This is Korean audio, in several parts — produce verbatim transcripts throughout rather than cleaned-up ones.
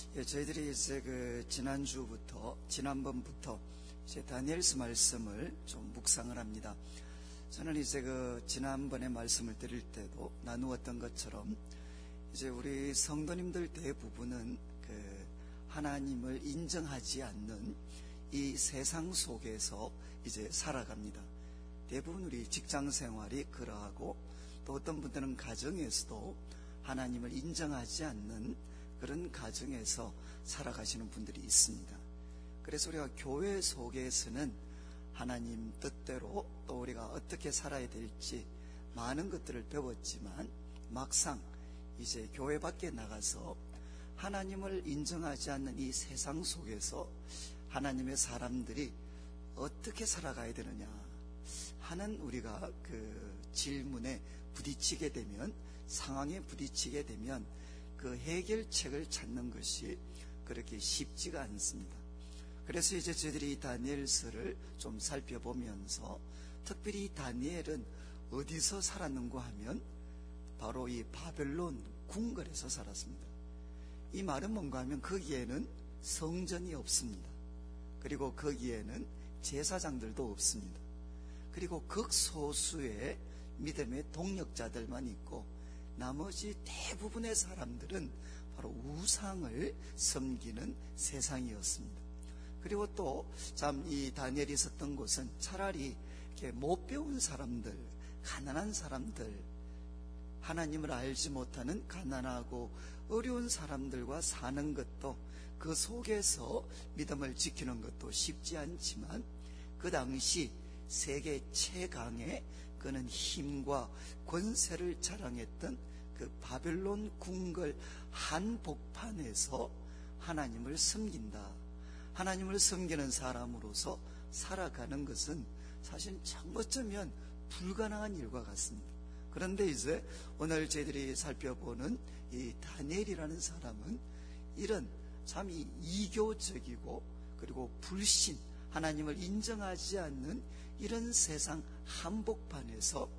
예, 저희들이 이제 그 지난주부터, 지난번부터 이제 다니엘서 말씀을 좀 묵상을 합니다. 저는 이제 그 지난번에 말씀을 드릴 때도 나누었던 것처럼 이제 우리 성도님들 대부분은 그 하나님을 인정하지 않는 이 세상 속에서 이제 살아갑니다. 대부분 우리 직장 생활이 그러하고 또 어떤 분들은 가정에서도 하나님을 인정하지 않는 그런 가정에서 살아가시는 분들이 있습니다. 그래서 우리가 교회 속에서는 하나님 뜻대로 또 우리가 어떻게 살아야 될지 많은 것들을 배웠지만 막상 이제 교회 밖에 나가서 하나님을 인정하지 않는 이 세상 속에서 하나님의 사람들이 어떻게 살아가야 되느냐 하는 우리가 그 질문에 부딪히게 되면, 상황에 부딪히게 되면 그 해결책을 찾는 것이 그렇게 쉽지가 않습니다. 그래서 이제 저희들이 이 다니엘서를 좀 살펴보면서 특별히 이 다니엘은 어디서 살았는가 하면 바로 이 바벨론 궁궐에서 살았습니다. 이 말은 뭔가 하면 거기에는 성전이 없습니다. 그리고 거기에는 제사장들도 없습니다. 그리고 극소수의 믿음의 동력자들만 있고 나머지 대부분의 사람들은 바로 우상을 섬기는 세상이었습니다. 그리고 또 참 이 다니엘이 있었던 곳은 차라리 이렇게 못 배운 사람들, 가난한 사람들, 하나님을 알지 못하는 가난하고 어려운 사람들과 사는 것도, 그 속에서 믿음을 지키는 것도 쉽지 않지만 그 당시 세계 최강의 그는 힘과 권세를 자랑했던 그 바벨론 궁궐 한복판에서 하나님을 섬긴다, 하나님을 섬기는 사람으로서 살아가는 것은 사실 어쩌면 불가능한 일과 같습니다. 그런데 이제 오늘 저희들이 살펴보는 이 다니엘이라는 사람은 이런 참 이교적이고 그리고 불신, 하나님을 인정하지 않는 이런 세상 한복판에서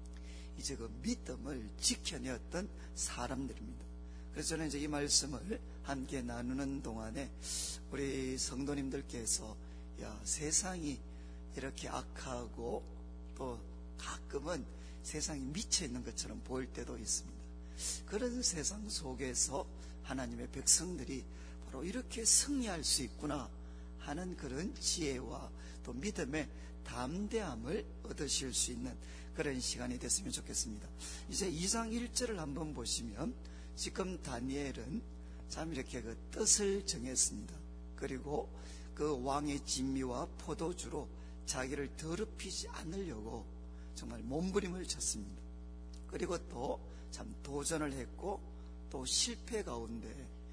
이제 그 믿음을 지켜내었던 사람들입니다. 그래서 저는 이제 이 말씀을 함께 나누는 동안에 우리 성도님들께서 야, 세상이 이렇게 악하고 또 가끔은 세상이 미쳐 있는 것처럼 보일 때도 있습니다. 그런 세상 속에서 하나님의 백성들이 바로 이렇게 승리할 수 있구나 하는 그런 지혜와 또 믿음의 담대함을 얻으실 수 있는 그런 시간이 됐으면 좋겠습니다. 이제 이 장 일 절을 한번 보시면 지금 다니엘은 참 이렇게 그 뜻을 정했습니다. 그리고 그 왕의 진미와 포도주로 자기를 더럽히지 않으려고 정말 몸부림을 쳤습니다. 그리고 또 참 도전을 했고 또 실패 가운데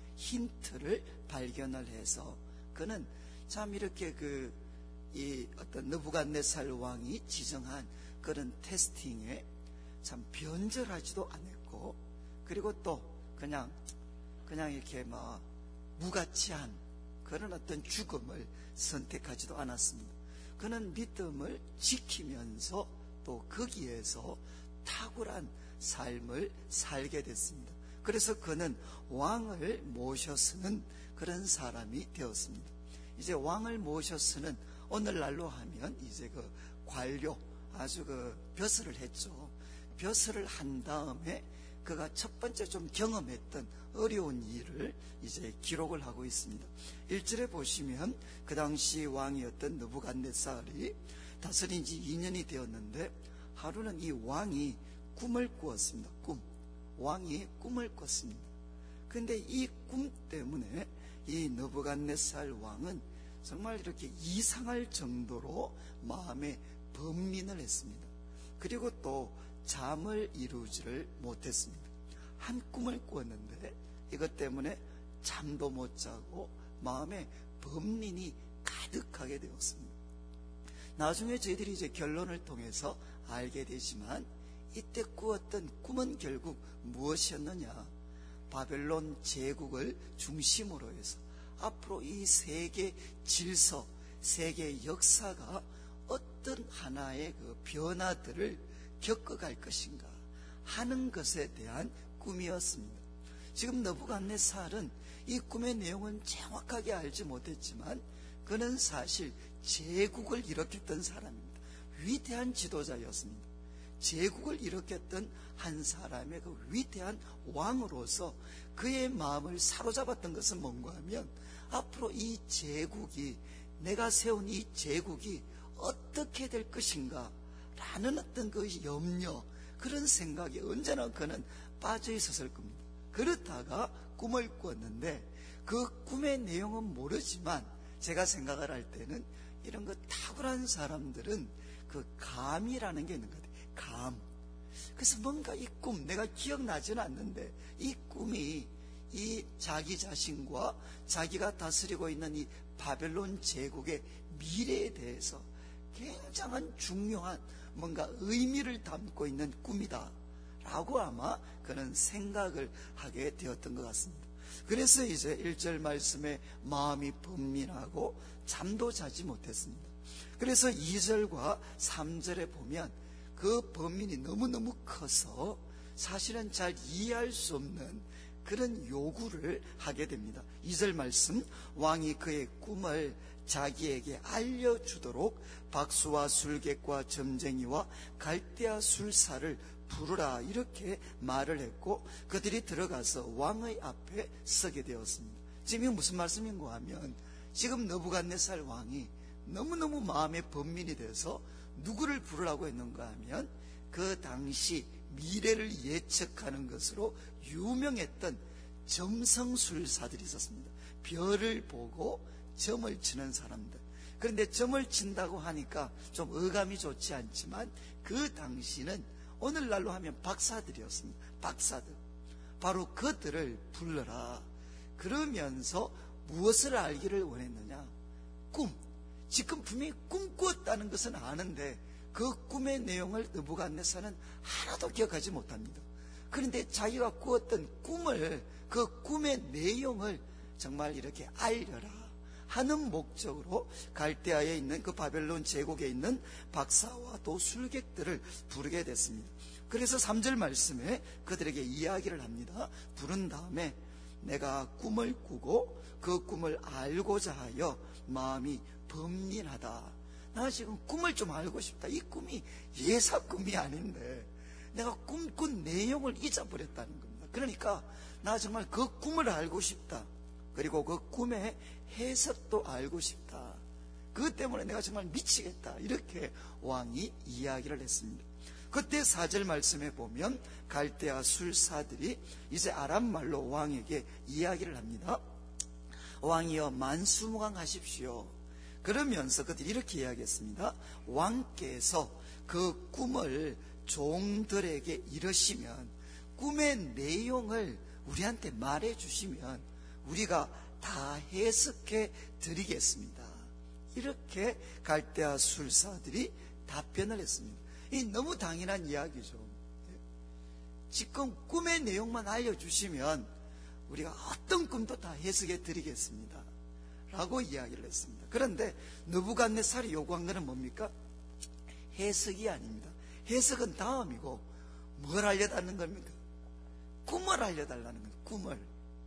힌트를 발견을 해서 그는 참 이렇게 그 이 어떤 느부갓네살 왕이 지정한 그런 테스팅에 참 변절하지도 않았고, 그리고 또 그냥 그냥 이렇게 뭐 무가치한 그런 어떤 죽음을 선택하지도 않았습니다. 그는 믿음을 지키면서 또 거기에서 탁월한 삶을 살게 됐습니다. 그래서 그는 왕을 모셔 쓰는 그런 사람이 되었습니다. 이제 왕을 모셔 쓰는, 오늘날로 하면 이제 그 관료, 아주 그 벼슬을 했죠. 벼슬을 한 다음에 그가 첫 번째 좀 경험했던 어려운 일을 이제 기록을 하고 있습니다. 일 절에 보시면 그 당시 왕이었던 느부갓네살이 다스린 지 이 년이 되었는데 하루는 이 왕이 꿈을 꾸었습니다. 꿈. 왕이 꿈을 꿨습니다. 그런데 이 꿈 때문에 이 느부갓네살 왕은 정말 이렇게 이상할 정도로 마음에 번민을 했습니다. 그리고 또 잠을 이루지를 못했습니다. 한 꿈을 꾸었는데 이것 때문에 잠도 못 자고 마음에 번민이 가득하게 되었습니다. 나중에 저희들이 이제 결론을 통해서 알게 되지만 이때 꾸었던 꿈은 결국 무엇이었느냐? 바벨론 제국을 중심으로 해서 앞으로 이 세계 질서, 세계 역사가 어떤 하나의 그 변화들을 겪어갈 것인가 하는 것에 대한 꿈이었습니다. 지금 느부갓네살은 이 꿈의 내용은 정확하게 알지 못했지만 그는 사실 제국을 일으켰던 사람입니다. 위대한 지도자였습니다. 제국을 일으켰던 한 사람의 그 위대한 왕으로서 그의 마음을 사로잡았던 것은 뭔가 하면 앞으로 이 제국이, 내가 세운 이 제국이 어떻게 될 것인가 라는 어떤 그 염려, 그런 생각에 언제나 그는 빠져 있었을 겁니다. 그렇다가 꿈을 꾸었는데 그 꿈의 내용은 모르지만 제가 생각을 할 때는 이런 그 탁월한 사람들은 그 감이라는 게 있는 것 같아요. 감. 그래서 뭔가 이 꿈, 내가 기억나지는 않는데 이 꿈이 이 자기 자신과 자기가 다스리고 있는 이 바벨론 제국의 미래에 대해서 굉장한 중요한 뭔가 의미를 담고 있는 꿈이다 라고 아마 그는 생각을 하게 되었던 것 같습니다. 그래서 이제 일 절 말씀에 마음이 번민하고 잠도 자지 못했습니다. 그래서 이 절과 삼 절에 보면 그 번민이 너무너무 커서 사실은 잘 이해할 수 없는 그런 요구를 하게 됩니다. 이 절 말씀, 왕이 그의 꿈을 자기에게 알려주도록 박수와 술객과 점쟁이와 갈대아 술사를 부르라, 이렇게 말을 했고 그들이 들어가서 왕의 앞에 서게 되었습니다. 지금 이게 무슨 말씀인가 하면 지금 느부갓네살 왕이 너무너무 마음에 번민이 돼서 누구를 부르라고 했는가 하면 그 당시 미래를 예측하는 것으로 유명했던 점성술사들이 있었습니다. 별을 보고 점을 치는 사람들. 그런데 점을 친다고 하니까 좀 어감이 좋지 않지만 그 당시는 오늘날로 하면 박사들이었습니다. 박사들. 바로 그들을 불러라. 그러면서 무엇을 알기를 원했느냐? 꿈. 지금 분명히 꿈꾸었다는 것은 아는데 그 꿈의 내용을 느부갓네살은 하나도 기억하지 못합니다. 그런데 자기가 꾸었던 꿈을, 그 꿈의 내용을 정말 이렇게 알려라 하는 목적으로 갈대아에 있는 그 바벨론 제국에 있는 박사와 또 술객들을 부르게 됐습니다. 그래서 삼 절 말씀에 그들에게 이야기를 합니다. 부른 다음에 내가 꿈을 꾸고 그 꿈을 알고자 하여 마음이 번민하다. 나 지금 꿈을 좀 알고 싶다. 이 꿈이 예사 꿈이 아닌데 내가 꿈꾼 내용을 잊어버렸다는 겁니다. 그러니까 나 정말 그 꿈을 알고 싶다. 그리고 그 꿈의 해석도 알고 싶다. 그것 때문에 내가 정말 미치겠다. 이렇게 왕이 이야기를 했습니다. 그때 사 절 말씀에 보면 갈대아 술사들이 이제 아람말로 왕에게 이야기를 합니다. 왕이여 만수무강하십시오. 그러면서 그들이 이렇게 이야기했습니다. 왕께서 그 꿈을 종들에게 이르시면, 꿈의 내용을 우리한테 말해 주시면 우리가 다 해석해 드리겠습니다. 이렇게 갈대아 술사들이 답변을 했습니다. 이 너무 당연한 이야기죠. 지금 꿈의 내용만 알려주시면 우리가 어떤 꿈도 다 해석해 드리겠습니다 라고 이야기를 했습니다. 그런데 느부갓네살이 요구한 것은 뭡니까? 해석이 아닙니다. 해석은 다음이고 뭘 알려달라는 겁니까? 꿈을 알려달라는 거예요. 꿈을.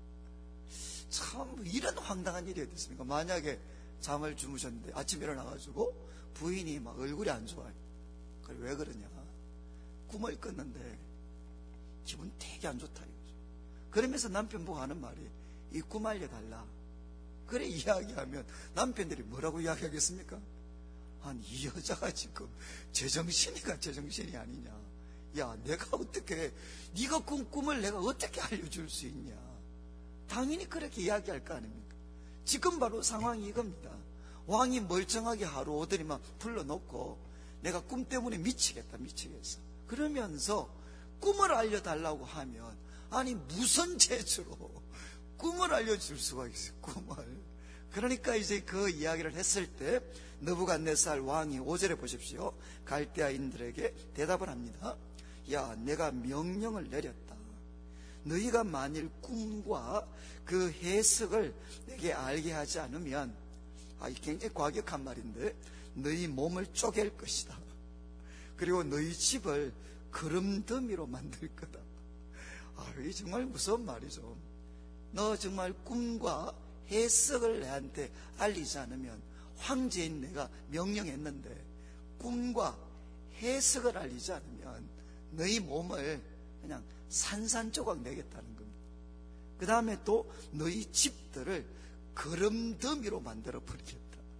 참 이런 황당한 일이 어딨습니까? 만약에 잠을 주무셨는데 아침에 일어나가지고 부인이 막 얼굴이 안 좋아요. 그래, 왜 그러냐? 꿈을 꿨는데 기분 되게 안 좋다 이거죠. 그러면서 남편 보고 하는 말이 이 꿈 알려달라. 그래 이야기하면 남편들이 뭐라고 이야기하겠습니까? 아니 이 여자가 지금 제정신이가 제정신이 아니냐. 야 내가 어떻게, 네가 꾼 꿈을 내가 어떻게 알려줄 수 있냐. 당연히 그렇게 이야기할 거 아닙니까? 지금 바로 상황이 이겁니다. 왕이 멀쩡하게 하루 오더니만 불러놓고 내가 꿈 때문에 미치겠다 미치겠어. 그러면서 꿈을 알려달라고 하면 아니 무슨 재주로 꿈을 알려줄 수가 있어요. 꿈을. 그러니까 이제 그 이야기를 했을 때 느부갓네살 왕이 오 절에 보십시오. 갈대아인들에게 대답을 합니다. 야 내가 명령을 내렸다. 너희가 만일 꿈과 그 해석을 내게 알게 하지 않으면, 아, 이 굉장히 과격한 말인데, 너희 몸을 쪼갤 것이다. 그리고 너희 집을 거름더미로 만들 거다. 아, 이 정말 무서운 말이죠. 너 정말 꿈과 해석을 내한테 알리지 않으면 황제인 내가 명령했는데 꿈과 해석을 알리지 않으면 너희 몸을 그냥 산산조각 내겠다는 겁니다. 그 다음에 또 너희 집들을 거름더미로 만들어 버리겠다,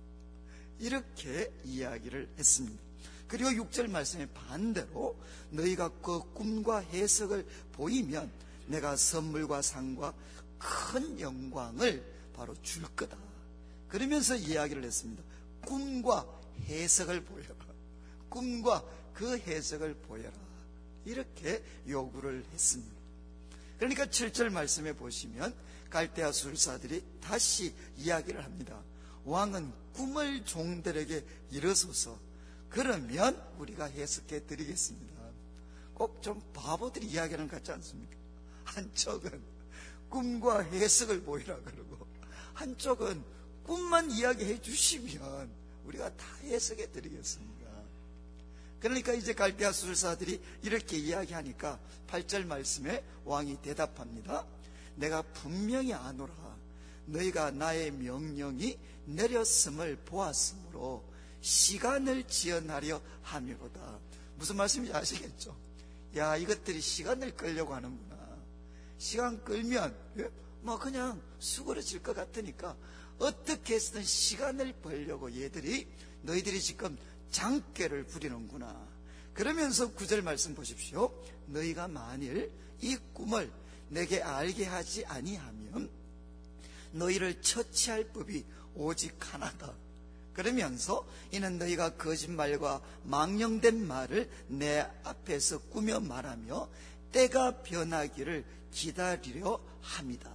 이렇게 이야기를 했습니다. 그리고 육 절 말씀의 반대로 너희가 그 꿈과 해석을 보이면 내가 선물과 상과 큰 영광을 바로 줄 거다, 그러면서 이야기를 했습니다. 꿈과 해석을 보여라, 꿈과 그 해석을 보여라, 이렇게 요구를 했습니다. 그러니까 칠 절 말씀에 보시면 갈대아 술사들이 다시 이야기를 합니다. 왕은 꿈을 종들에게 일어서서 그러면 우리가 해석해 드리겠습니다. 꼭 좀 바보들이 이야기하는 것 같지 않습니까? 한쪽은 꿈과 해석을 보이라 그러고 한쪽은 꿈만 이야기해 주시면 우리가 다 해석해 드리겠습니다. 그러니까 이제 갈대아 술사들이 이렇게 이야기하니까 팔 절 말씀에 왕이 대답합니다. 내가 분명히 아노라. 너희가 나의 명령이 내렸음을 보았으므로 시간을 지연하려 함이로다. 무슨 말씀인지 아시겠죠? 야, 이것들이 시간을 끌려고 하는구나. 시간 끌면 뭐 그냥 수그러질 것 같으니까 어떻게 해서든 시간을 벌려고 얘들이 너희들이 지금 장꾀를 부리는구나. 그러면서 구 절 말씀 보십시오. 너희가 만일 이 꿈을 내게 알게 하지 아니하면 너희를 처치할 법이 오직 하나다. 그러면서 이는 너희가 거짓말과 망령된 말을 내 앞에서 꾸며 말하며 때가 변하기를 기다리려 합니다.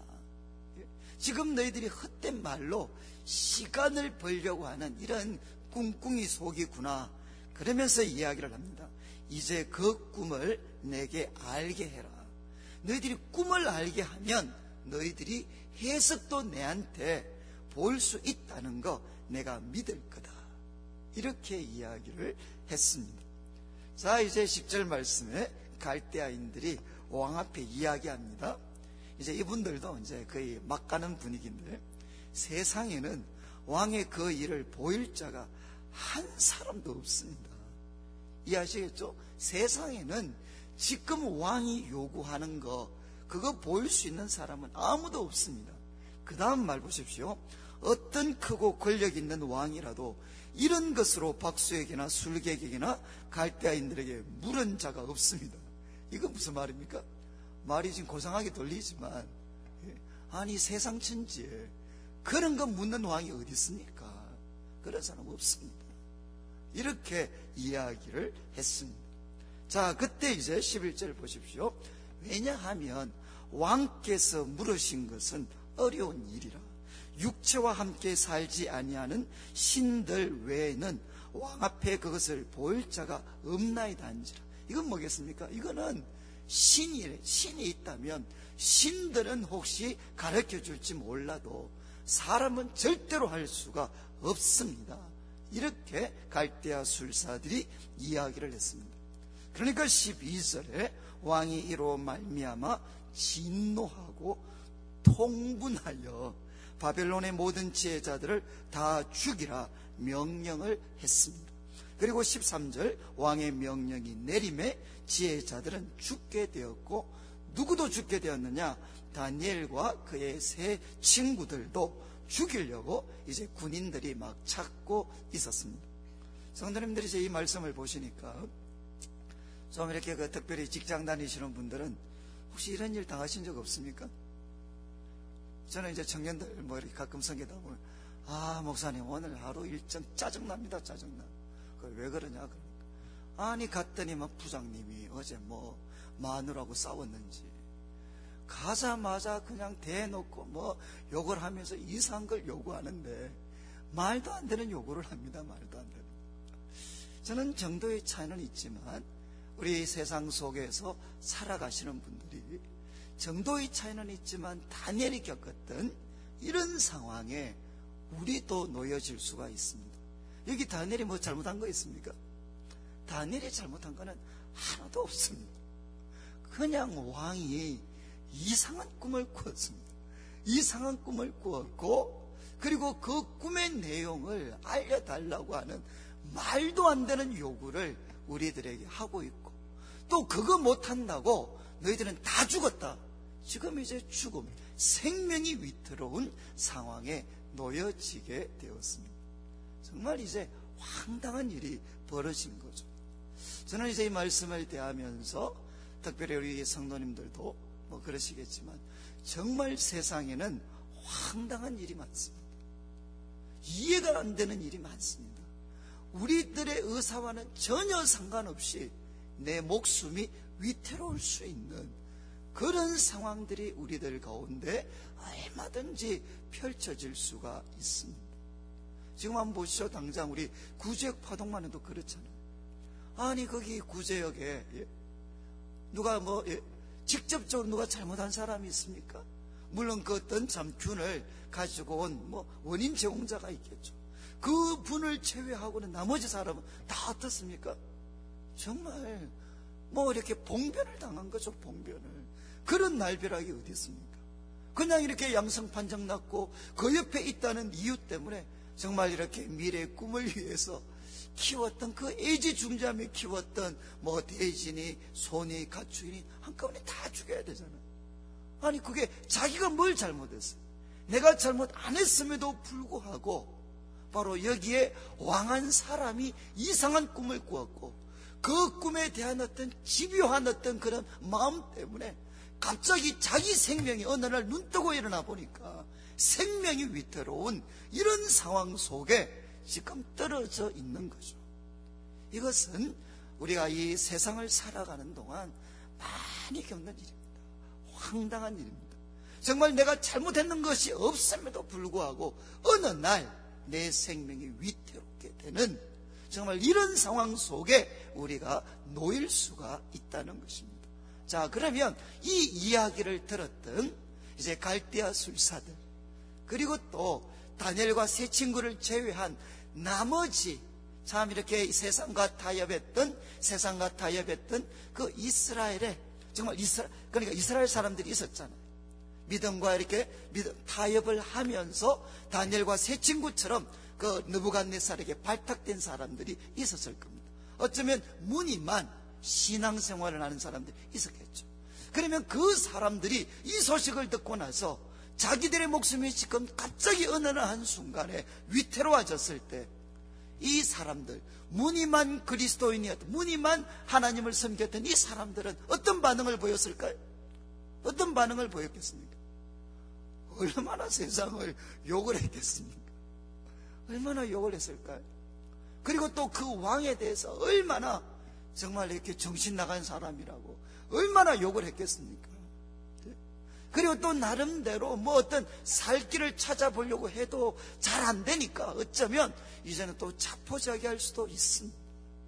지금 너희들이 헛된 말로 시간을 벌려고 하는 이런 꿍꿍이 속이구나. 그러면서 이야기를 합니다. 이제 그 꿈을 내게 알게 해라. 너희들이 꿈을 알게 하면 너희들이 해석도 내한테 볼 수 있다는 거 내가 믿을 거다. 이렇게 이야기를 했습니다. 자, 이제 십 절 말씀에 갈대아인들이 왕 앞에 이야기합니다. 이제 이분들도 이제 거의 막 가는 분위기인데 세상에는 왕의 그 일을 보일 자가 한 사람도 없습니다. 이해하시겠죠? 세상에는 지금 왕이 요구하는 거 그거 보일 수 있는 사람은 아무도 없습니다. 그 다음 말 보십시오. 어떤 크고 권력 있는 왕이라도 이런 것으로 박수에게나 술객에게나 갈대아인들에게 물은 자가 없습니다. 이건 무슨 말입니까? 말이 지금 고상하게 들리지만 아니 세상 천지에 그런 거 묻는 왕이 어디 있습니까? 그런 사람 없습니다. 이렇게 이야기를 했습니다. 자, 그때 이제 십일 절 보십시오. 왜냐하면 왕께서 물으신 것은 어려운 일이라 육체와 함께 살지 아니하는 신들 외에는 왕 앞에 그것을 보일 자가 없나이다 한지라. 이건 뭐겠습니까? 이거는 신이, 신이 있다면 신들은 혹시 가르쳐 줄지 몰라도 사람은 절대로 할 수가 없습니다. 이렇게 갈대아 술사들이 이야기를 했습니다. 그러니까 십이 절에 왕이 이로 말미암아 진노하고 통분하여 바벨론의 모든 지혜자들을 다 죽이라 명령을 했습니다. 그리고 십삼 절 왕의 명령이 내림에 지혜자들은 죽게 되었고 누구도 죽게 되었느냐? 다니엘과 그의 세 친구들도 죽이려고 이제 군인들이 막 찾고 있었습니다. 성도님들이 이제 이 말씀을 보시니까 좀 이렇게 그 특별히 직장 다니시는 분들은 혹시 이런 일 당하신 적 없습니까? 저는 이제 청년들 뭐 이렇게 가끔 성기다 보면 아 목사님 오늘 하루 일정 짜증납니다. 짜증나. 왜 그러냐 그러니까 아니 갔더니 막 부장님이 어제 뭐 마누라하고 싸웠는지 가자마자 그냥 대놓고 뭐 욕을 하면서 이상한 걸 요구하는데 말도 안 되는 요구를 합니다. 말도 안 되는. 저는 정도의 차이는 있지만 우리 세상 속에서 살아가시는 분들이 정도의 차이는 있지만 다니엘이 겪었던 이런 상황에 우리도 놓여질 수가 있습니다. 여기 다니엘이 뭐 잘못한 거 있습니까? 다니엘이 잘못한 거는 하나도 없습니다. 그냥 왕이 이상한 꿈을 꿨습니다. 이상한 꿈을 꾸었고, 그리고 그 꿈의 내용을 알려달라고 하는 말도 안 되는 요구를 우리들에게 하고 있고, 또 그거 못한다고 너희들은 다 죽었다. 지금 이제 죽음, 생명이 위태로운 상황에 놓여지게 되었습니다. 정말 이제 황당한 일이 벌어진 거죠. 저는 이제 이 말씀을 대하면서 특별히 우리 성도님들도 뭐 그러시겠지만 정말 세상에는 황당한 일이 많습니다. 이해가 안 되는 일이 많습니다. 우리들의 의사와는 전혀 상관없이 내 목숨이 위태로울 수 있는 그런 상황들이 우리들 가운데 얼마든지 펼쳐질 수가 있습니다. 지금 한번 보시죠. 당장 우리 구제역 파동만 해도 그렇잖아요. 아니 거기 구제역에 예, 누가 뭐 예, 직접적으로 누가 잘못한 사람이 있습니까? 물론 그 어떤 참 균을 가지고 온 뭐 원인 제공자가 있겠죠. 그 분을 제외하고는 나머지 사람은 다 어떻습니까? 정말 뭐 이렇게 봉변을 당한 거죠. 봉변을. 그런 날벼락이 어디 있습니까? 그냥 이렇게 양성판정 났고 그 옆에 있다는 이유 때문에 정말 이렇게 미래의 꿈을 위해서 키웠던 그 애지중지하며 키웠던 뭐 대진이 소니 가축이니 한꺼번에 다 죽여야 되잖아요. 아니 그게 자기가 뭘 잘못했어요? 내가 잘못 안 했음에도 불구하고 바로 여기에 왕한 사람이 이상한 꿈을 꾸었고 그 꿈에 대한 어떤 집요한 어떤 그런 마음 때문에 갑자기 자기 생명이 어느 날 눈 뜨고 일어나 보니까 생명이 위태로운 이런 상황 속에 지금 떨어져 있는 거죠. 이것은 우리가 이 세상을 살아가는 동안 많이 겪는 일입니다. 황당한 일입니다. 정말 내가 잘못했는 것이 없음에도 불구하고 어느 날 내 생명이 위태롭게 되는 정말 이런 상황 속에 우리가 놓일 수가 있다는 것입니다. 자, 그러면 이 이야기를 들었던 이제 갈대아 술사들, 그리고 또 다니엘과 세 친구를 제외한 나머지 참 이렇게 세상과 타협했던 세상과 타협했던 그 이스라엘에 정말 이스라 그러니까 이스라엘 사람들이 있었잖아요. 믿음과 이렇게 믿음 타협을 하면서 다니엘과 세 친구처럼 그 느부갓네살에게 발탁된 사람들이 있었을 겁니다. 어쩌면 무늬만 신앙생활을 하는 사람들이 있었겠죠. 그러면 그 사람들이 이 소식을 듣고 나서 자기들의 목숨이 지금 갑자기 어느 한순간에 위태로워졌을 때 이 사람들, 무늬만 그리스도인이었던, 무늬만 하나님을 섬겼던 이 사람들은 어떤 반응을 보였을까요? 어떤 반응을 보였겠습니까? 얼마나 세상을 욕을 했겠습니까? 얼마나 욕을 했을까요? 그리고 또 그 왕에 대해서 얼마나 정말 이렇게 정신 나간 사람이라고 얼마나 욕을 했겠습니까? 그리고 또 나름대로 뭐 어떤 살 길을 찾아보려고 해도 잘 안 되니까 어쩌면 이제는 또 자포자기할 수도 있습니다.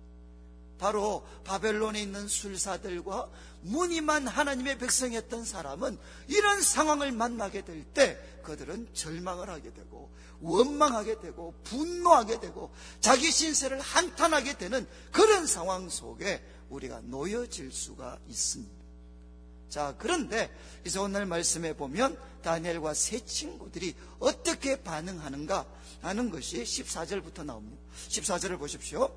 바로 바벨론에 있는 술사들과 무늬만 하나님의 백성이었던 사람은 이런 상황을 만나게 될 때 그들은 절망을 하게 되고 원망하게 되고 분노하게 되고 자기 신세를 한탄하게 되는 그런 상황 속에 우리가 놓여질 수가 있습니다. 자, 그런데 이제 오늘 말씀에 보면 다니엘과 세 친구들이 어떻게 반응하는가 하는 것이 십사 절부터 나옵니다. 십사 절을 보십시오.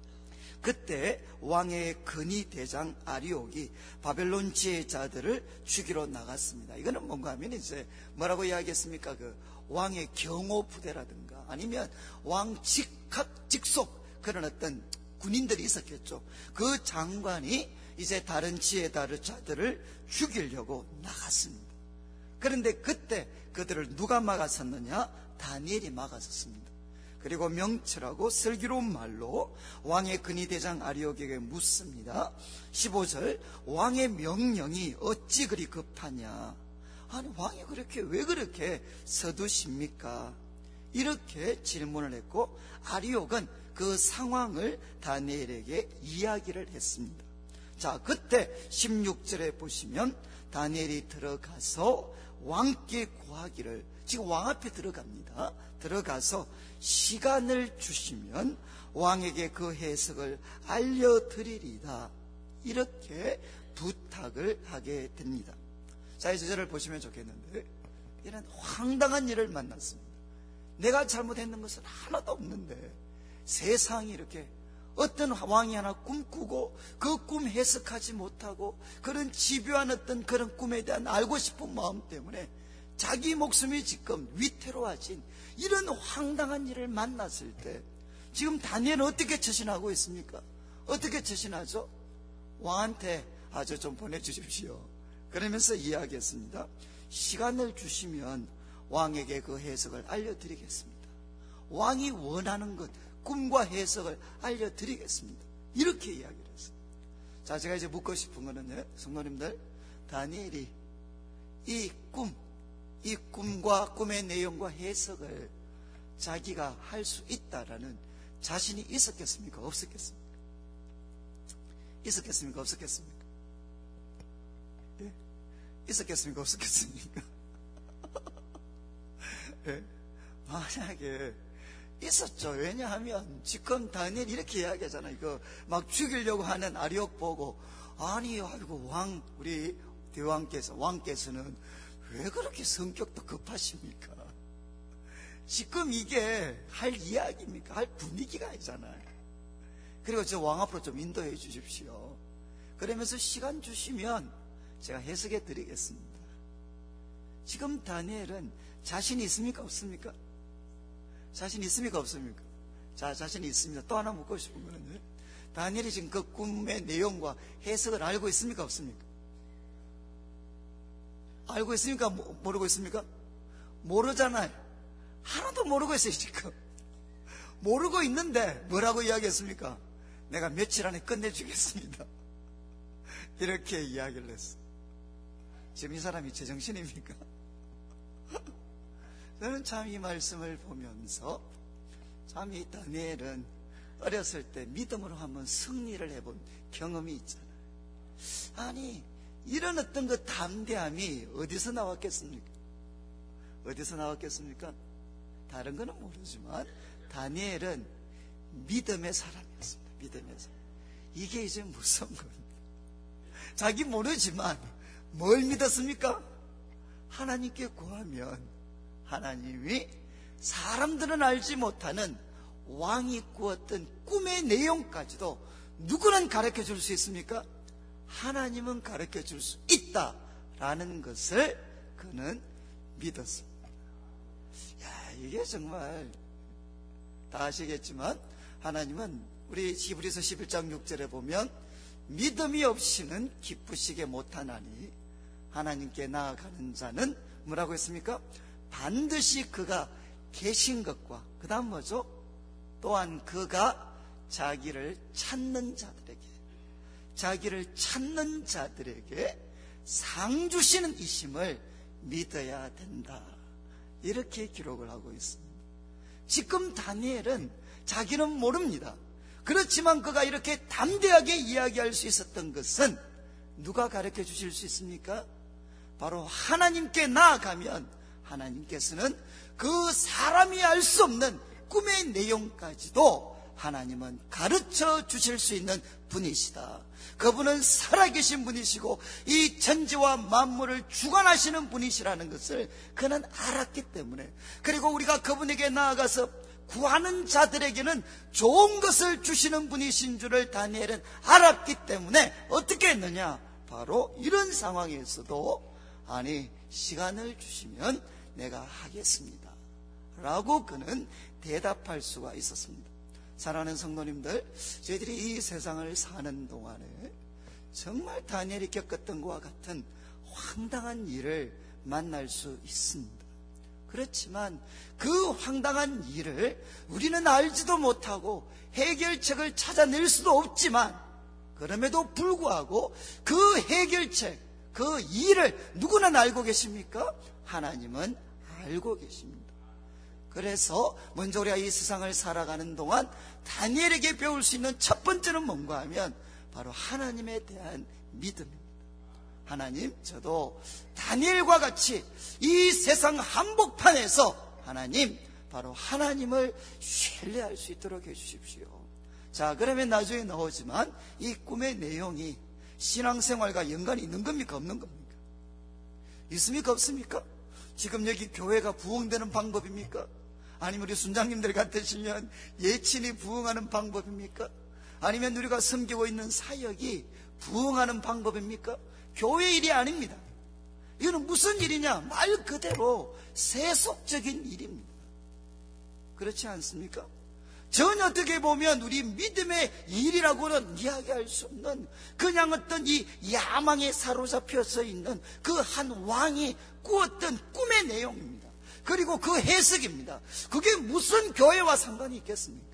그때 왕의 근위 대장 아리옥이 바벨론 지혜자들을 죽이러 나갔습니다. 이거는 뭔가 하면 이제 뭐라고 이야기했습니까? 그 왕의 경호 부대라든가 아니면 왕 직학 직속 그런 어떤 군인들이 있었겠죠. 그 장관이 이제 다른 지혜자들을 죽이려고 나갔습니다. 그런데 그때 그들을 누가 막았었느냐? 다니엘이 막았었습니다. 그리고 명철하고 슬기로운 말로 왕의 근위대장 아리옥에게 묻습니다. 십오 절, 왕의 명령이 어찌 그리 급하냐? 아니 왕이 그렇게 왜 그렇게 서두십니까? 이렇게 질문을 했고 아리옥은 그 상황을 다니엘에게 이야기를 했습니다. 자, 그때 십육 절에 보시면 다니엘이 들어가서 왕께 구하기를, 지금 왕 앞에 들어갑니다. 들어가서 시간을 주시면 왕에게 그 해석을 알려드리리다, 이렇게 부탁을 하게 됩니다. 자, 이 절을 보시면 좋겠는데 이런 황당한 일을 만났습니다. 내가 잘못했는 것은 하나도 없는데 세상이 이렇게 어떤 왕이 하나 꿈꾸고 그 꿈 해석하지 못하고 그런 집요한 어떤 그런 꿈에 대한 알고 싶은 마음 때문에 자기 목숨이 지금 위태로워진 이런 황당한 일을 만났을 때 지금 다니엘은 어떻게 처신하고 있습니까? 어떻게 처신하죠? 왕한테 아저 좀 보내주십시오. 그러면서 이야기했습니다. 시간을 주시면 왕에게 그 해석을 알려드리겠습니다. 왕이 원하는 것, 꿈과 해석을 알려드리겠습니다. 이렇게 이야기를 했어요. 자, 제가 이제 묻고 싶은 거는요, 성도님들, 다니엘이 이 꿈, 이 꿈과 꿈의 내용과 해석을 자기가 할 수 있다라는 자신이 있었겠습니까? 없었겠습니까? 있었겠습니까? 없었겠습니까? 예? 있었겠습니까? 없었겠습니까? 예? 만약에 있었죠. 왜냐하면 지금 다니엘 이렇게 이야기하잖아요. 이거 막 죽이려고 하는 아리옥 보고 아니 아이고 왕 우리 대왕께서 왕께서는 왜 그렇게 성격도 급하십니까? 지금 이게 할 이야기입니까? 할 분위기가 아니잖아요. 그리고 저 왕 앞으로 좀 인도해 주십시오. 그러면서 시간 주시면 제가 해석해 드리겠습니다. 지금 다니엘은 자신이 있습니까? 없습니까? 자신 있습니까? 없습니까? 자, 자신이 있습니다. 또 하나 묻고 싶은 거는요, 다니엘이 지금 그 꿈의 내용과 해석을 알고 있습니까? 없습니까? 알고 있습니까? 모르고 있습니까? 모르잖아요. 하나도 모르고 있어요. 지금 모르고 있는데 뭐라고 이야기했습니까? 내가 며칠 안에 끝내주겠습니다. 이렇게 이야기를 했어요. 지금 이 사람이 제정신입니까? 저는 참 이 말씀을 보면서 참 이 다니엘은 어렸을 때 믿음으로 한번 승리를 해본 경험이 있잖아요. 아니 이런 어떤 그 담대함이 어디서 나왔겠습니까? 어디서 나왔겠습니까? 다른 거는 모르지만 다니엘은 믿음의 사람이었습니다. 믿음의 사람. 이게 이제 무서운 겁니다. 자기 모르지만 뭘 믿었습니까? 하나님께 구하면 하나님이 사람들은 알지 못하는 왕이 꾸었던 꿈의 내용까지도 누구는 가르쳐 줄 수 있습니까? 하나님은 가르쳐 줄 수 있다라는 것을 그는 믿었습니다. 야, 이게 정말 다 아시겠지만 하나님은 우리 히브리서 십일 장 육 절에 보면 믿음이 없이는 기쁘시게 못하나니 하나님께 나아가는 자는 뭐라고 했습니까? 반드시 그가 계신 것과 그 다음 뭐죠? 또한 그가 자기를 찾는 자들에게 자기를 찾는 자들에게 상 주시는 이심을 믿어야 된다. 이렇게 기록을 하고 있습니다. 지금 다니엘은 자기는 모릅니다. 그렇지만 그가 이렇게 담대하게 이야기할 수 있었던 것은 누가 가르쳐 주실 수 있습니까? 바로 하나님께 나아가면 하나님께서는 그 사람이 알 수 없는 꿈의 내용까지도 하나님은 가르쳐 주실 수 있는 분이시다. 그분은 살아계신 분이시고 이 천지와 만물을 주관하시는 분이시라는 것을 그는 알았기 때문에, 그리고 우리가 그분에게 나아가서 구하는 자들에게는 좋은 것을 주시는 분이신 줄을 다니엘은 알았기 때문에 어떻게 했느냐? 바로 이런 상황에서도 아니 시간을 주시면 내가 하겠습니다 라고 그는 대답할 수가 있었습니다. 사랑하는 성도님들, 저희들이 이 세상을 사는 동안에 정말 다니엘이 겪었던 것과 같은 황당한 일을 만날 수 있습니다. 그렇지만 그 황당한 일을 우리는 알지도 못하고 해결책을 찾아낼 수도 없지만, 그럼에도 불구하고 그 해결책, 그 일을 누구는 알고 계십니까? 하나님은 알고 계십니다. 그래서 먼저 우리가 이 세상을 살아가는 동안 다니엘에게 배울 수 있는 첫 번째는 뭔가 하면 바로 하나님에 대한 믿음입니다. 하나님, 저도 다니엘과 같이 이 세상 한복판에서 하나님, 바로 하나님을 신뢰할 수 있도록 해주십시오. 자, 그러면 나중에 나오지만 이 꿈의 내용이 신앙생활과 연관이 있는 겁니까? 없는 겁니까? 있습니까? 없습니까? 지금 여기 교회가 부흥되는 방법입니까? 아니면 우리 순장님들 같으시면 예친이 부흥하는 방법입니까? 아니면 우리가 섬기고 있는 사역이 부흥하는 방법입니까? 교회 일이 아닙니다. 이거는 무슨 일이냐? 말 그대로 세속적인 일입니다. 그렇지 않습니까? 전혀 어떻게 보면 우리 믿음의 일이라고는 이야기할 수 없는, 그냥 어떤 이 야망에 사로잡혀서 있는 그 한 왕이 꾸었던 꿈의 내용입니다. 그리고 그 해석입니다. 그게 무슨 교회와 상관이 있겠습니까?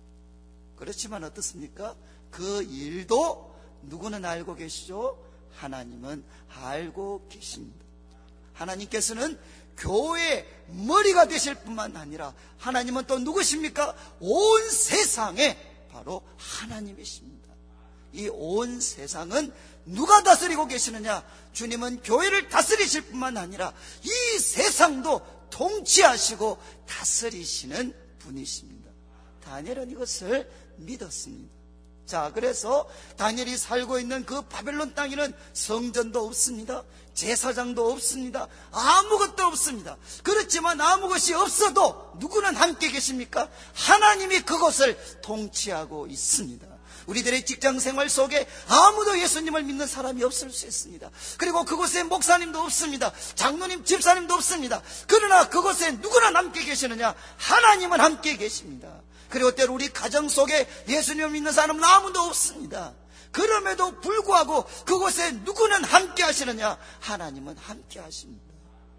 그렇지만 어떻습니까? 그 일도 누구는 알고 계시죠? 하나님은 알고 계십니다. 하나님께서는 교회의 머리가 되실 뿐만 아니라 하나님은 또 누구십니까? 온 세상에 바로 하나님이십니다. 이 온 세상은 누가 다스리고 계시느냐? 주님은 교회를 다스리실 뿐만 아니라 이 세상도 통치하시고 다스리시는 분이십니다. 다니엘은 이것을 믿었습니다. 자, 그래서 다니엘이 살고 있는 그 바벨론 땅에는 성전도 없습니다. 제사장도 없습니다. 아무것도 없습니다. 그렇지만 아무것이 없어도 누구는 함께 계십니까? 하나님이 그것을 통치하고 있습니다. 우리들의 직장생활 속에 아무도 예수님을 믿는 사람이 없을 수 있습니다. 그리고 그곳에 목사님도 없습니다. 장로님, 집사님도 없습니다. 그러나 그곳에 누구나 함께 계시느냐? 하나님은 함께 계십니다. 그리고 때로 우리 가정 속에 예수님을 믿는 사람은 아무도 없습니다. 그럼에도 불구하고 그곳에 누구는 함께 하시느냐? 하나님은 함께 하십니다.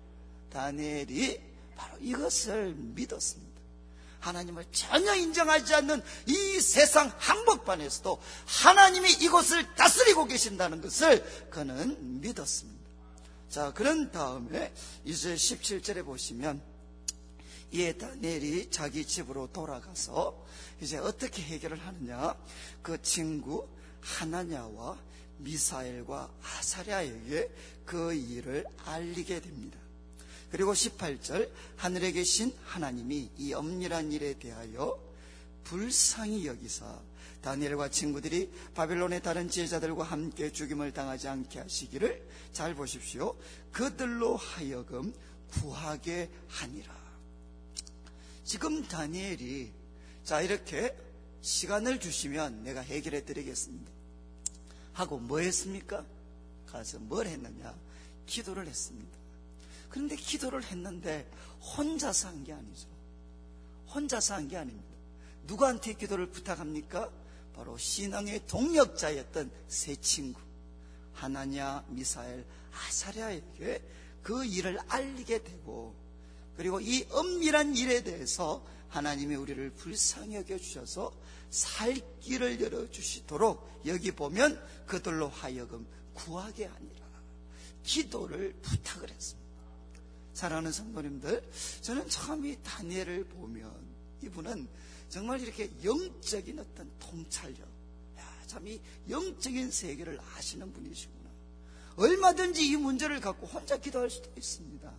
다니엘이 바로 이것을 믿었습니다. 하나님을 전혀 인정하지 않는 이 세상 한복판에서도 하나님이 이곳을 다스리고 계신다는 것을 그는 믿었습니다. 자, 그런 다음에 이제 십칠 절에 보시면 이에 다니엘이 자기 집으로 돌아가서 이제 어떻게 해결을 하느냐? 그 친구 하나냐와 미사엘과 아사랴에게 그 일을 알리게 됩니다. 그리고 십팔 절, 하늘에 계신 하나님이 이 엄밀한 일에 대하여 불쌍히 여기사 다니엘과 친구들이 바벨론의 다른 지혜자들과 함께 죽임을 당하지 않게 하시기를, 잘 보십시오, 그들로 하여금 구하게 하니라. 지금 다니엘이 자 이렇게 시간을 주시면 내가 해결해 드리겠습니다 하고 뭐 했습니까? 가서 뭘 했느냐? 기도를 했습니다. 그런데 기도를 했는데 혼자서 한 게 아니죠. 혼자서 한 게 아닙니다. 누구한테 기도를 부탁합니까? 바로 신앙의 동력자였던 세 친구 하나냐, 미사엘, 아사랴에게 그 일을 알리게 되고, 그리고 이 엄밀한 일에 대해서 하나님이 우리를 불쌍히 여겨주셔서 살 길을 열어주시도록 여기 보면 그들로 하여금 구하게 하니라. 기도를 부탁을 했습니다. 사랑하는 성도님들, 저는 처음 이 다니엘을 보면 이분은 정말 이렇게 영적인 어떤 통찰력, 야, 참 이 영적인 세계를 아시는 분이시구나. 얼마든지 이 문제를 갖고 혼자 기도할 수도 있습니다.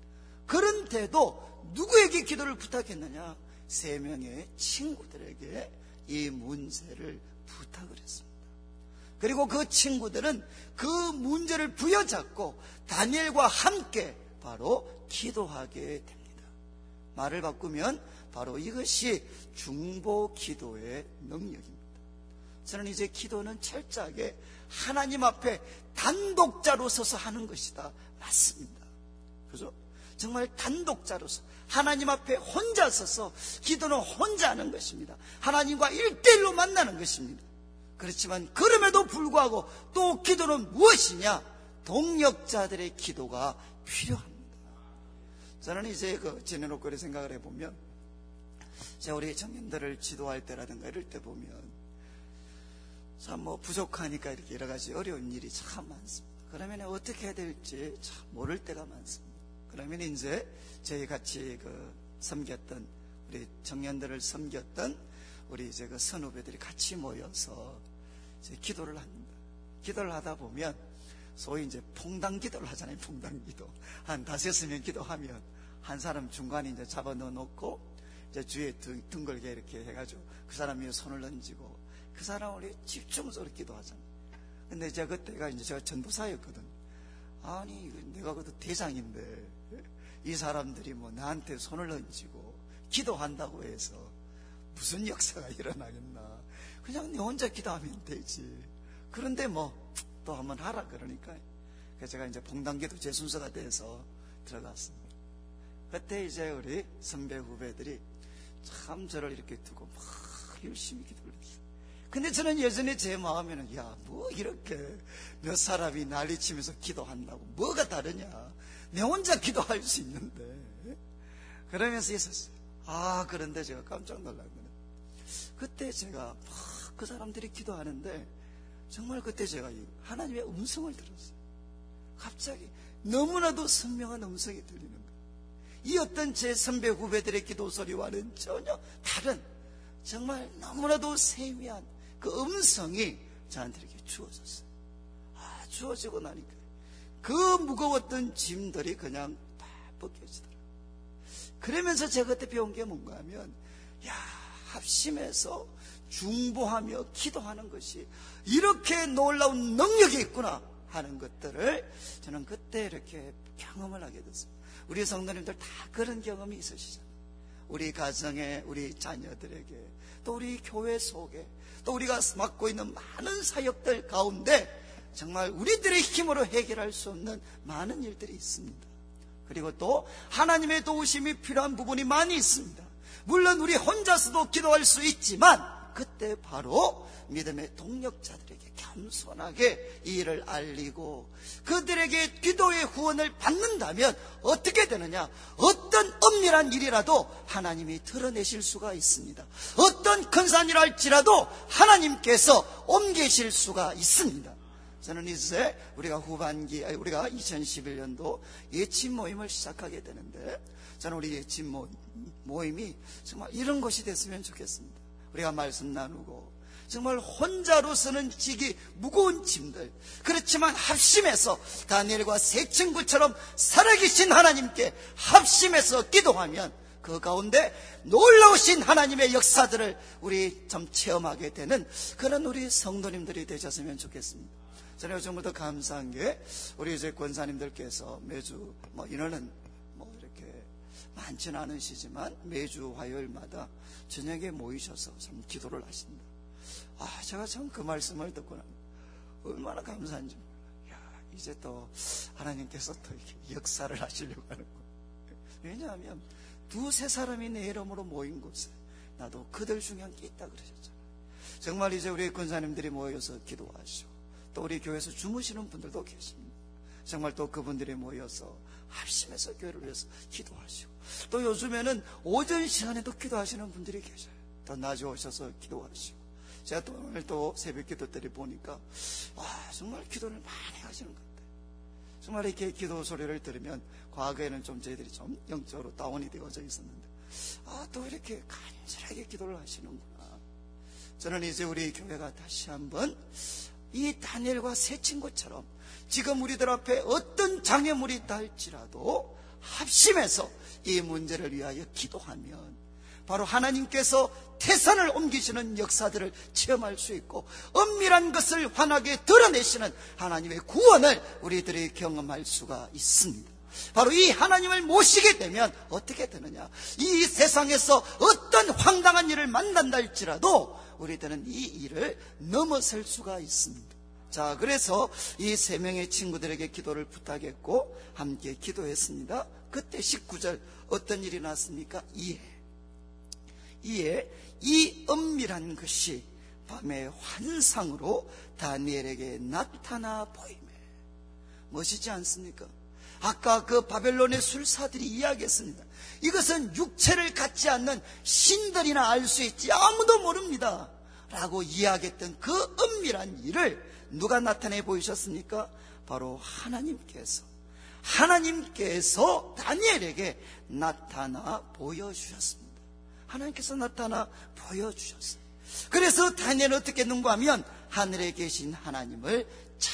그런데도 누구에게 기도를 부탁했느냐? 세 명의 친구들에게 이 문제를 부탁을 했습니다. 그리고 그 친구들은 그 문제를 부여잡고 다니엘과 함께 바로 기도하게 됩니다. 말을 바꾸면 바로 이것이 중보 기도의 능력입니다. 저는 이제 기도는 철저하게 하나님 앞에 단독자로 서서 하는 것이다. 맞습니다. 그죠? 정말 단독자로서 하나님 앞에 혼자 서서 기도는 혼자 하는 것입니다. 하나님과 일대일로 만나는 것입니다. 그렇지만 그럼에도 불구하고 또 기도는 무엇이냐? 동력자들의 기도가 필요합니다. 저는 이제 그 지내놓고 이렇게 생각을 해보면, 제가 우리 청년들을 지도할 때라든가 이럴 때 보면 참 뭐 부족하니까 이렇게 여러 가지 어려운 일이 참 많습니다. 그러면 어떻게 해야 될지 참 모를 때가 많습니다. 그러면 이제 저희 같이 그 섬겼던 우리 청년들을 섬겼던 우리 이제 그 선후배들이 같이 모여서 이제 기도를 합니다. 기도를 하다 보면 소위 이제 퐁당 기도를 하잖아요. 퐁당 기도. 한 다섯 명 기도하면 한 사람 중간에 이제 잡아 넣어 놓고 이제 주위에 등, 둥글게 이렇게 해가지고 그 사람 위에 손을 얹고 그 사람을 집중적으로 기도하잖아요. 근데 제가 그때가 이제 제가 전도사였거든. 아니, 내가 그래도 대장인데 이 사람들이 뭐 나한테 손을 얹고 기도한다고 해서 무슨 역사가 일어나겠나. 그냥 네 혼자 기도하면 되지. 그런데 뭐 또 한번 하라 그러니까 그래서 제가 이제 봉단기도 제 순서가 돼서 들어갔습니다. 그때 이제 우리 선배 후배들이 참 저를 이렇게 두고 막 열심히 기도를 했어요. 근데 저는 여전히 제 마음에는 야, 뭐 이렇게 몇 사람이 난리치면서 기도한다고 뭐가 다르냐. 내 혼자 기도할 수 있는데. 그러면서 있었어요. 아, 그런데 제가 깜짝 놀란 거는 그때 제가 막 그 사람들이 기도하는데 정말 그때 제가 하나님의 음성을 들었어요. 갑자기 너무나도 선명한 음성이 들리는 거예요. 이 어떤 제 선배 후배들의 기도 소리와는 전혀 다른 정말 너무나도 세미한 그 음성이 저한테 이렇게 주어졌어요. 아, 주어지고 나니까 그 무거웠던 짐들이 그냥 다 벗겨지더라고요. 그러면서 제가 그때 배운 게 뭔가 하면 야, 합심해서 중보하며 기도하는 것이 이렇게 놀라운 능력이 있구나 하는 것들을 저는 그때 이렇게 경험을 하게 됐습니다. 우리 성도님들 다 그런 경험이 있으시잖아요. 우리 가정에, 우리 자녀들에게, 또 우리 교회 속에, 또 우리가 맡고 있는 많은 사역들 가운데 정말 우리들의 힘으로 해결할 수 없는 많은 일들이 있습니다. 그리고 또 하나님의 도우심이 필요한 부분이 많이 있습니다. 물론 우리 혼자서도 기도할 수 있지만 그때 바로 믿음의 동력자들에게 겸손하게 이 일을 알리고 그들에게 기도의 후원을 받는다면 어떻게 되느냐? 어떤 엄밀한 일이라도 하나님이 드러내실 수가 있습니다. 어떤 큰 산이랄지라도 하나님께서 옮기실 수가 있습니다. 저는 이제 우리가 후반기, 우리가 이천십일 년도 예침 모임을 시작하게 되는데 저는 우리 예침 모임이 정말 이런 것이 됐으면 좋겠습니다. 우리가 말씀 나누고 정말 혼자로서는 지기 무거운 짐들, 그렇지만 합심해서 다니엘과 세 친구처럼 살아계신 하나님께 합심해서 기도하면 그 가운데 놀라우신 하나님의 역사들을 우리 좀 체험하게 되는 그런 우리 성도님들이 되셨으면 좋겠습니다. 저는 요즘부터 감사한 게 우리 이제 권사님들께서 매주 뭐 인원은 뭐 이렇게 많지는 않으시지만 매주 화요일마다 저녁에 모이셔서 참 기도를 하신다. 아, 제가 참 그 말씀을 듣고 나면 얼마나 감사한지 몰라요. 야, 이제 또 하나님께서 또 이렇게 역사를 하시려고 하는 거예요. 왜냐하면 두세 사람이 내 이름으로 모인 곳에 나도 그들 중에 한 게 있다 그러셨잖아요. 정말 이제 우리 권사님들이 모여서 기도하시고 또 우리 교회에서 주무시는 분들도 계십니다. 정말 또 그분들이 모여서 합심해서 교회를 위해서 기도하시고 또 요즘에는 오전 시간에도 기도하시는 분들이 계셔요. 더 낮에 오셔서 기도하시고 제가 또 오늘 또 새벽 기도 때를 보니까 아, 정말 기도를 많이 하시는 것 같아요. 정말 이렇게 기도 소리를 들으면 과거에는 좀 저희들이 좀 영적으로 다운이 되어져 있었는데 아, 또 이렇게 간절하게 기도를 하시는구나. 저는 이제 우리 교회가 다시 한번 이 다니엘과 세 친구처럼 지금 우리들 앞에 어떤 장애물이 있다 할지라도 합심해서 이 문제를 위하여 기도하면 바로 하나님께서 태산을 옮기시는 역사들을 체험할 수 있고 엄밀한 것을 환하게 드러내시는 하나님의 구원을 우리들이 경험할 수가 있습니다. 바로 이 하나님을 모시게 되면 어떻게 되느냐? 이 세상에서 어떤 황당한 일을 만난다 할지라도 우리들은 이 일을 넘어설 수가 있습니다. 자, 그래서 이 세 명의 친구들에게 기도를 부탁했고 함께 기도했습니다. 그때 십구 절 어떤 일이 났습니까? 이에 이에 이 엄밀한 것이 밤의 환상으로 다니엘에게 나타나 보이매. 멋있지 않습니까? 아까 그 바벨론의 술사들이 이야기했습니다. 이것은 육체를 갖지 않는 신들이나 알 수 있지 아무도 모릅니다 라고 이야기했던 그 엄밀한 일을 누가 나타내 보이셨습니까? 바로 하나님께서 하나님께서 다니엘에게 나타나 보여주셨습니다. 하나님께서 나타나 보여주셨어요. 그래서 다니엘은 어떻게 했는가 하면 하늘에 계신 하나님을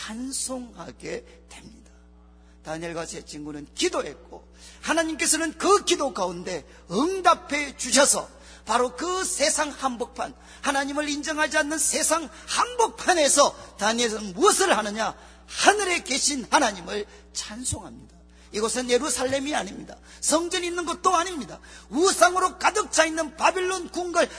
찬송하게 됩니다. 다니엘과 제 친구는 기도했고 하나님께서는 그 기도 가운데 응답해 주셔서 바로 그 세상 한복판, 하나님을 인정하지 않는 세상 한복판에서 다니엘은 무엇을 하느냐? 하늘에 계신 하나님을 찬송합니다. 이곳은 예루살렘이 아닙니다. 성전이 있는 곳도 아닙니다. 우상으로 가득 차 있는 바빌론 궁궐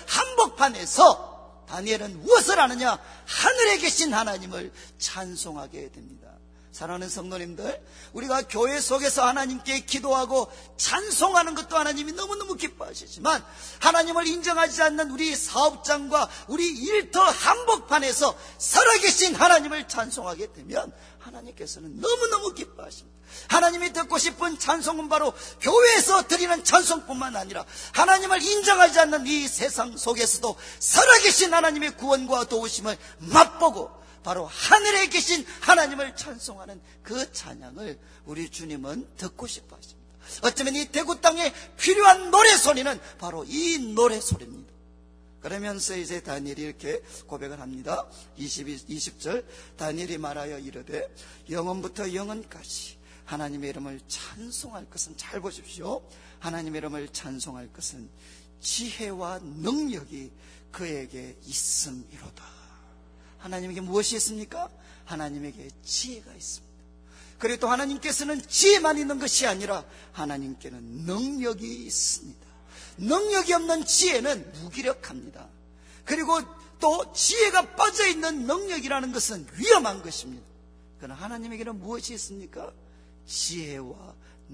한복판에서 다니엘은 무엇을 하느냐? 하늘에 계신 하나님을 찬송하게 됩니다. 사랑하는 성도님들, 우리가 교회 속에서 하나님께 기도하고 찬송하는 것도 하나님이 너무너무 기뻐하시지만, 하나님을 인정하지 않는 우리 사업장과 우리 일터 한복판에서 살아계신 하나님을 찬송하게 되면 하나님께서는 너무너무 기뻐하십니다. 하나님이 듣고 싶은 찬송은 바로 교회에서 드리는 찬송뿐만 아니라 하나님을 인정하지 않는 이 세상 속에서도 살아계신 하나님의 구원과 도우심을 맛보고 바로 하늘에 계신 하나님을 찬송하는 그 찬양을 우리 주님은 듣고 싶어 하십니다. 어쩌면 이 대구 땅에 필요한 노래소리는 바로 이 노래소리입니다. 그러면서 이제 다니엘이 이렇게 고백을 합니다. 이십이, 이십 절 다니엘이 말하여 이르되 영원부터 영원까지 하나님의 이름을 찬송할 것은, 잘 보십시오, 하나님의 이름을 찬송할 것은 지혜와 능력이 그에게 있음이로다. 하나님에게 무엇이 있습니까? 하나님에게 지혜가 있습니다. 그리고 또 하나님께서는 지혜만 있는 것이 아니라 하나님께는 능력이 있습니다. 능력이 없는 지혜는 무기력합니다. 그리고 또 지혜가 빠져있는 능력이라는 것은 위험한 것입니다. 그러나 하나님에게는 무엇이 있습니까? 지혜와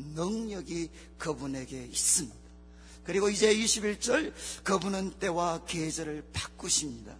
능력이 그분에게 있습니다. 그리고 이제 이십일 절 그분은 때와 계절을 바꾸십니다.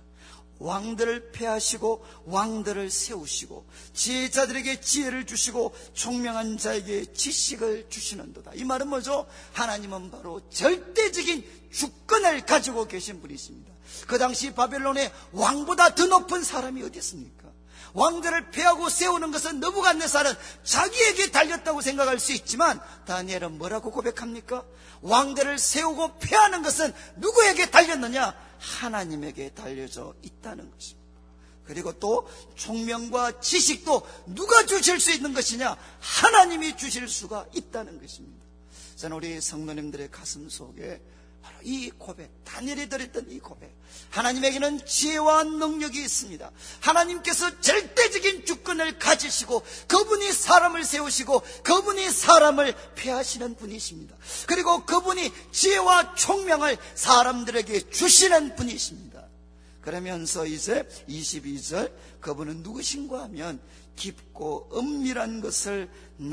왕들을 폐하시고 왕들을 세우시고 지혜자들에게 지혜를 주시고 총명한 자에게 지식을 주시는도다. 이 말은 뭐죠? 하나님은 바로 절대적인 주권을 가지고 계신 분이십니다. 그 당시 바벨론에 왕보다 더 높은 사람이 어디 있습니까? 왕들을 폐하고 세우는 것은 느부갓네살은 자기에게 달렸다고 생각할 수 있지만, 다니엘은 뭐라고 고백합니까? 왕들을 세우고 폐하는 것은 누구에게 달렸느냐? 하나님에게 달려져 있다는 것입니다. 그리고 또 총명과 지식도 누가 주실 수 있는 것이냐? 하나님이 주실 수가 있다는 것입니다. 저는 우리 성도님들의 가슴 속에 바로 이 고백, 다니엘이 드렸던 이 고백, 하나님에게는 지혜와 능력이 있습니다. 하나님께서 절대적인 주권을 가지시고 그분이 사람을 세우시고 그분이 사람을 폐하시는 분이십니다. 그리고 그분이 지혜와 총명을 사람들에게 주시는 분이십니다. 그러면서 이제 이십이 절 그분은 누구신가 하면 깊고 은밀한 것을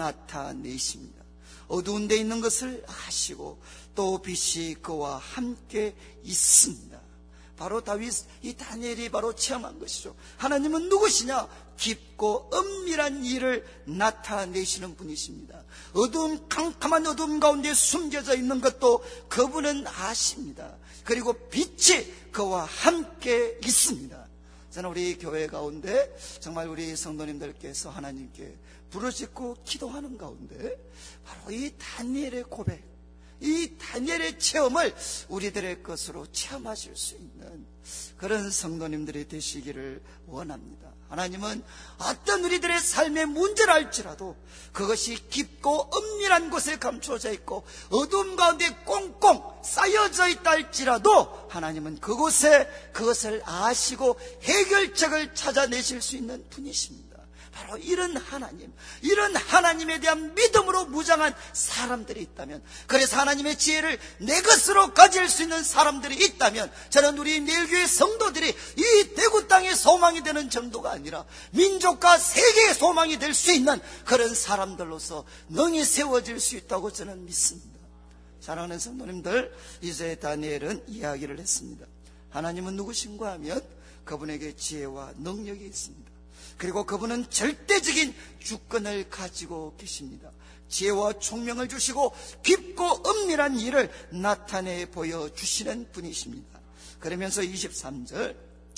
나타내십니다. 어두운 데 있는 것을 아시고 또 빛이 그와 함께 있습니다. 바로 다윗, 이 다니엘이 바로 체험한 것이죠. 하나님은 누구시냐? 깊고 은밀한 일을 나타내시는 분이십니다. 어두운, 캄캄한 어두움 가운데 숨겨져 있는 것도 그분은 아십니다. 그리고 빛이 그와 함께 있습니다. 저는 우리 교회 가운데 정말 우리 성도님들께서 하나님께 부르짖고 기도하는 가운데 바로 이 다니엘의 고백, 이 다니엘의 체험을 우리들의 것으로 체험하실 수 있는 그런 성도님들이 되시기를 원합니다. 하나님은 어떤 우리들의 삶의 문제를 알지라도 그것이 깊고 은밀한 곳에 감춰져 있고 어두움 가운데 꽁꽁 쌓여져 있다 할지라도 하나님은 그곳에 그것을 아시고 해결책을 찾아내실 수 있는 분이십니다. 바로 이런 하나님, 이런 하나님에 대한 믿음으로 무장한 사람들이 있다면, 그래서 하나님의 지혜를 내 것으로 가질 수 있는 사람들이 있다면, 저는 우리 내일교회 성도들이 이 대구 땅의 소망이 되는 정도가 아니라 민족과 세계의 소망이 될 수 있는 그런 사람들로서 능히 세워질 수 있다고 저는 믿습니다. 사랑하는 성도님들, 이제 다니엘은 이야기를 했습니다. 하나님은 누구신가 하면 그분에게 지혜와 능력이 있습니다. 그리고 그분은 절대적인 주권을 가지고 계십니다. 지혜와 총명을 주시고 깊고 은밀한 일을 나타내 보여주시는 분이십니다. 그러면서 이십삼 절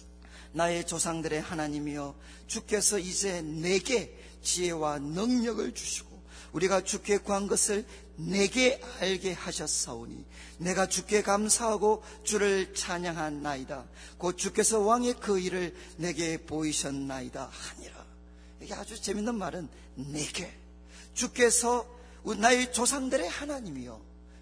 나의 조상들의 하나님이여 주께서 이제 내게 지혜와 능력을 주시고 우리가 주께 구한 것을 내게 알게 하셨사오니 내가 주께 감사하고 주를 찬양한 나이다. 곧 주께서 왕의 그 일을 내게 보이셨나이다 하니라. 이게 아주 재밌는 말은 내게, 주께서 나의 조상들의 하나님이요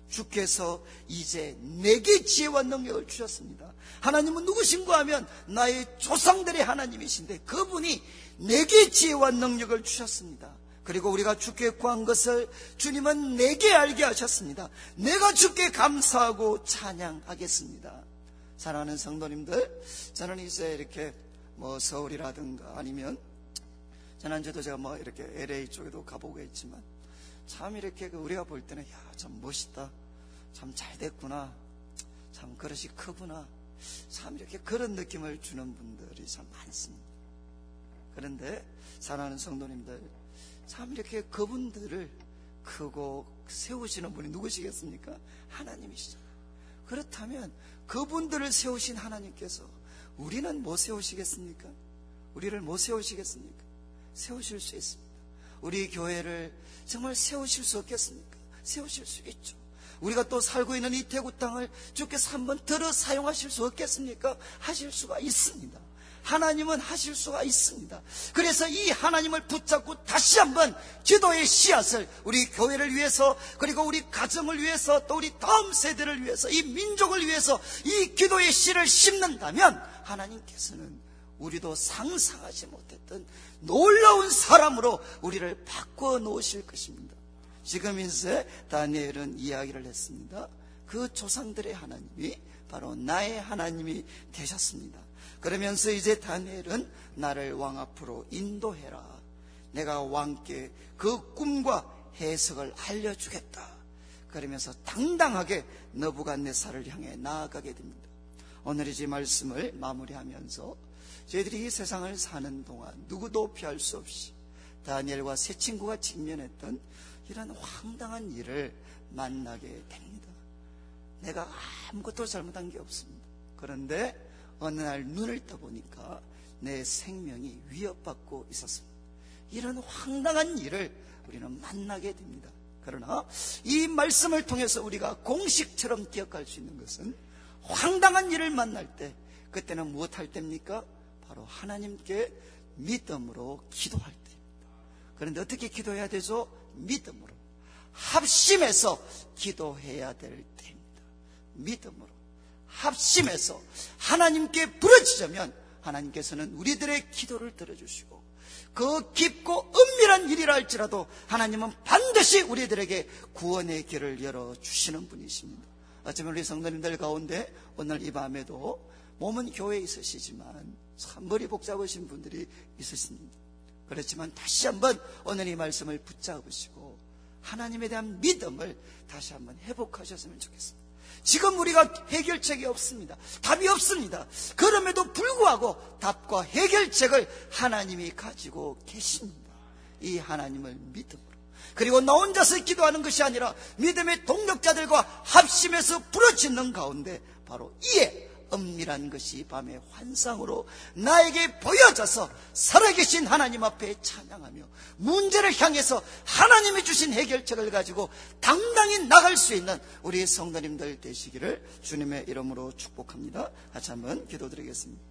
주께서 이제 내게 지혜와 능력을 주셨습니다. 하나님은 누구신가 하면 나의 조상들의 하나님이신데 그분이 내게 지혜와 능력을 주셨습니다. 그리고 우리가 주께 구한 것을 주님은 내게 알게 하셨습니다. 내가 주께 감사하고 찬양하겠습니다. 사랑하는 성도님들, 저는 이제 이렇게 뭐 서울이라든가 아니면 지난주에도 제가 뭐 이렇게 엘에이 쪽에도 가보고 했지만 참 이렇게 우리가 볼 때는 야, 참 멋있다, 참 잘 됐구나, 참 그릇이 크구나, 참 이렇게 그런 느낌을 주는 분들이 참 많습니다. 그런데 사랑하는 성도님들, 참 이렇게 그분들을 크고 세우시는 분이 누구시겠습니까? 하나님이시죠. 그렇다면 그분들을 세우신 하나님께서 우리는 뭐 세우시겠습니까? 우리를 뭐 세우시겠습니까? 세우실 수 있습니다. 우리 교회를 정말 세우실 수 없겠습니까? 세우실 수 있죠. 우리가 또 살고 있는 이 대구 땅을 주께서 한번 들어 사용하실 수 없겠습니까? 하실 수가 있습니다. 하나님은 하실 수가 있습니다. 그래서 이 하나님을 붙잡고 다시 한번 기도의 씨앗을 우리 교회를 위해서, 그리고 우리 가정을 위해서, 또 우리 다음 세대를 위해서, 이 민족을 위해서 이 기도의 씨를 심는다면 하나님께서는 우리도 상상하지 못했던 놀라운 사람으로 우리를 바꿔 놓으실 것입니다. 지금 이제 다니엘은 이야기를 했습니다. 그 조상들의 하나님이 바로 나의 하나님이 되셨습니다. 그러면서 이제 다니엘은 나를 왕 앞으로 인도해라. 내가 왕께 그 꿈과 해석을 알려주겠다. 그러면서 당당하게 느부갓네살을 향해 나아가게 됩니다. 오늘 이 말씀을 마무리하면서 저희들이 이 세상을 사는 동안 누구도 피할 수 없이 다니엘과 세 친구가 직면했던 이런 황당한 일을 만나게 됩니다. 내가 아무것도 잘못한 게 없습니다. 그런데 어느 날 눈을 떠보니까 내 생명이 위협받고 있었습니다. 이런 황당한 일을 우리는 만나게 됩니다. 그러나 이 말씀을 통해서 우리가 공식처럼 기억할 수 있는 것은 황당한 일을 만날 때, 그때는 무엇할 때입니까? 바로 하나님께 믿음으로 기도할 때입니다. 그런데 어떻게 기도해야 되죠? 믿음으로, 합심해서 기도해야 될 때입니다. 믿음으로 합심해서 하나님께 부르짖으면 하나님께서는 우리들의 기도를 들어주시고, 그 깊고 은밀한 일이라 할지라도 하나님은 반드시 우리들에게 구원의 길을 열어주시는 분이십니다. 어쩌면 우리 성도님들 가운데 오늘 이 밤에도 몸은 교회에 있으시지만 참 머리 복잡하신 분들이 있으십니다. 그렇지만 다시 한번 오늘 이 말씀을 붙잡으시고 하나님에 대한 믿음을 다시 한번 회복하셨으면 좋겠습니다. 지금 우리가 해결책이 없습니다. 답이 없습니다. 그럼에도 불구하고 답과 해결책을 하나님이 가지고 계십니다. 이 하나님을 믿음으로, 그리고 나 혼자서 기도하는 것이 아니라 믿음의 동력자들과 합심해서 부르짖는 가운데 바로 이에 은밀한 것이 밤의 환상으로 나에게 보여져서 살아계신 하나님 앞에 찬양하며 문제를 향해서 하나님이 주신 해결책을 가지고 당당히 나갈 수 있는 우리 성도님들 되시기를 주님의 이름으로 축복합니다. 같이 한번 기도드리겠습니다.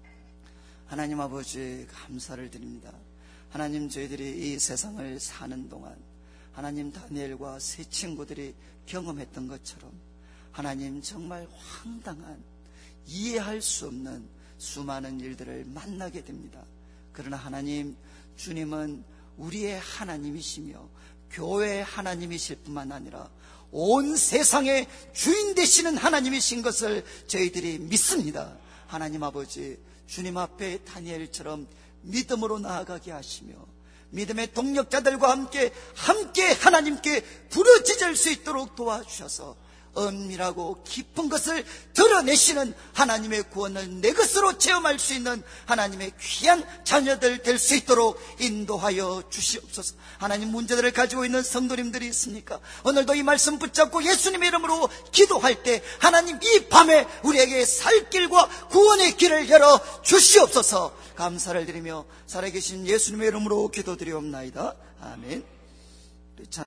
하나님 아버지, 감사를 드립니다. 하나님, 저희들이 이 세상을 사는 동안 하나님, 다니엘과 세 친구들이 경험했던 것처럼 하나님, 정말 황당한, 이해할 수 없는 수많은 일들을 만나게 됩니다. 그러나 하나님, 주님은 우리의 하나님이시며 교회의 하나님이실 뿐만 아니라 온 세상의 주인 되시는 하나님이신 것을 저희들이 믿습니다. 하나님 아버지, 주님 앞에 다니엘처럼 믿음으로 나아가게 하시며 믿음의 동력자들과 함께 함께 하나님께 부르짖을 수 있도록 도와주셔서 은밀하고 깊은 것을 드러내시는 하나님의 구원을 내 것으로 체험할 수 있는 하나님의 귀한 자녀들 될 수 있도록 인도하여 주시옵소서. 하나님, 문제들을 가지고 있는 성도님들이 있습니까? 오늘도 이 말씀 붙잡고 예수님의 이름으로 기도할 때 하나님, 이 밤에 우리에게 살 길과 구원의 길을 열어 주시옵소서. 감사를 드리며 살아계신 예수님의 이름으로 기도드리옵나이다. 아멘.